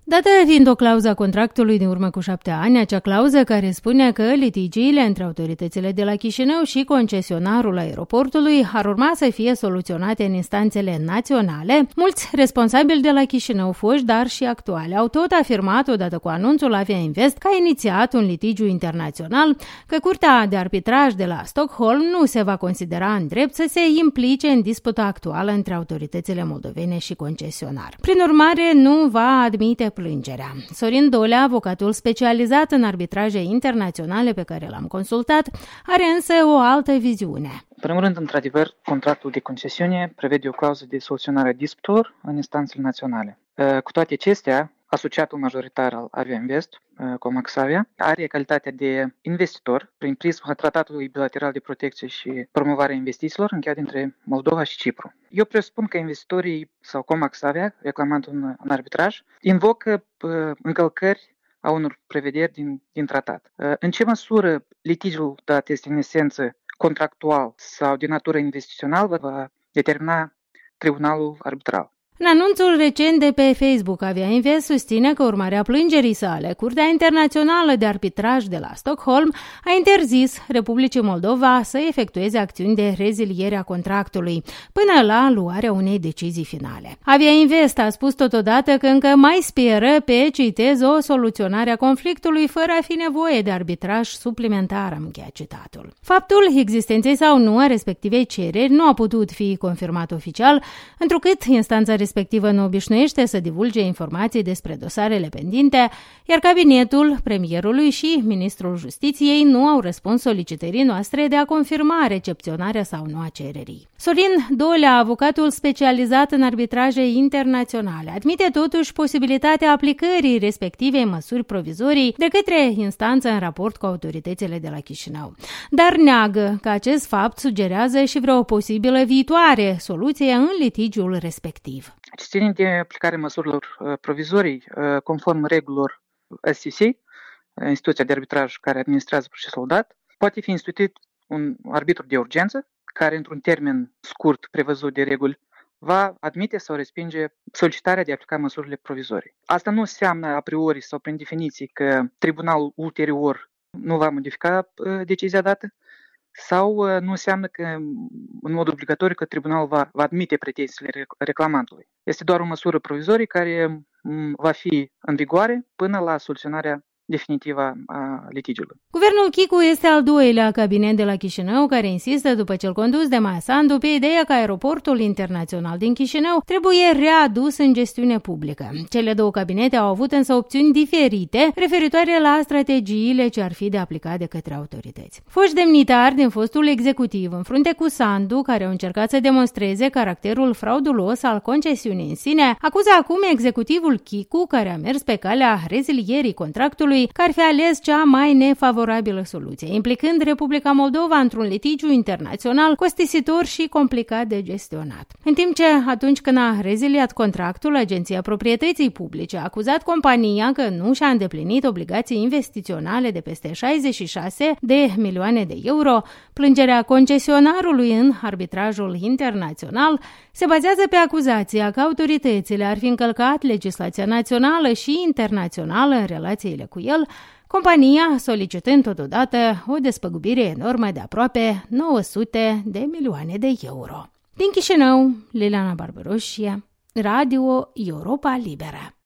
Dată fiind o clauză a contractului din urmă cu 7 ani, acea clauză care spune că litigiile între autoritățile de la Chișinău și concesionarul aeroportului ar urma să fie soluționate în instanțele naționale, mulți responsabili de la Chișinău, foști, dar și actuali, au tot afirmat odată cu anunțul Avia Invest că a inițiat un litigiu internațional, că Curtea de Arbitraj de la Stockholm nu se va considera în drept să se implice în disputa actuală între autoritățile moldovene și concesionar. Prin urmare, nu va admite plângerea. Sorin Dolea, avocatul specializat în arbitraje internaționale pe care l-am consultat, are însă o altă viziune. În primul rând, într-adevăr, contractul de concesiune prevede o clauză de soluționare a disputelor în instanțele naționale. Cu toate acestea, asociatul majoritar al Avia Invest, Comax Avia, are calitatea de investitor prin prisma tratatului bilateral de protecție și promovare a investițiilor încheiat între Moldova și Cipru. Eu presupun că investitorii sau Comax Avia, reclamant un arbitraj, invocă încălcări a unor prevederi din tratat. În ce măsură litigiul dat este în esență contractual sau de natură investițională va determina tribunalul arbitral. În anunțul recent de pe Facebook, Avia Invest susține că urmare a plângerii sale, Curtea Internațională de Arbitraj de la Stockholm a interzis Republicii Moldova să efectueze acțiuni de reziliere a contractului, până la luarea unei decizii finale. Avia Invest a spus totodată că încă mai speră pe, citez, o soluționare a conflictului fără a fi nevoie de arbitraj suplimentar, am încheiat citatul. Faptul existenței sau nu a respectivei cereri nu a putut fi confirmat oficial, întrucât instanța respectivă nu obișnuiește să divulge informații despre dosarele pendinte, iar cabinetul premierului și ministrul justiției nu au răspuns solicitării noastre de a confirma recepționarea sau nu a cererii. Sorin Dolea, avocatul specializat în arbitraje internaționale, admite totuși posibilitatea aplicării respectivei măsuri provizorii de către instanță în raport cu autoritățile de la Chișinău, dar neagă că acest fapt sugerează și vreo posibilă viitoare soluție în litigiul respectiv. Ce ține de aplicarea măsurilor provizorii conform regulilor SCC, instituția de arbitraj care administrează procesul dat, poate fi instituit un arbitru de urgență care, într-un termen scurt prevăzut de reguli, va admite sau respinge solicitarea de a aplica măsurile provizorii. Asta nu înseamnă a priori sau prin definiție că tribunalul ulterior nu va modifica decizia dată, sau nu înseamnă că, în mod obligatoriu, că tribunalul va admite pretențiile reclamantului. Este doar o măsură provizorie care va fi în vigoare până la soluționarea definitivă a litigiului. Guvernul Chicu este al doilea cabinet de la Chișinău care insistă, după cel condus de Maia Sandu, pe ideea că aeroportul internațional din Chișinău trebuie readus în gestiune publică. Cele două cabinete au avut însă opțiuni diferite referitoare la strategiile ce ar fi de aplicat de către autorități. Foști demnitari din fostul executiv, în frunte cu Sandu, care au încercat să demonstreze caracterul fraudulos al concesiunii în sine, acuză acum executivul Chicu, care a mers pe calea rezilierii contractului, că ar fi ales cea mai nefavorabilă soluție, implicând Republica Moldova într-un litigiu internațional costisitor și complicat de gestionat. În timp ce, atunci când a reziliat contractul, Agenția Proprietății Publice a acuzat compania că nu și-a îndeplinit obligații investiționale de peste 66 de milioane de euro, plângerea concesionarului în arbitrajul internațional se bazează pe acuzația că autoritățile ar fi încălcat legislația națională și internațională în relațiile cu el, compania solicitând totodată o despăgubire enormă de aproape 900 de milioane de euro. Din Chișinău, Liliana Barbaroșie, Radio Europa Liberă.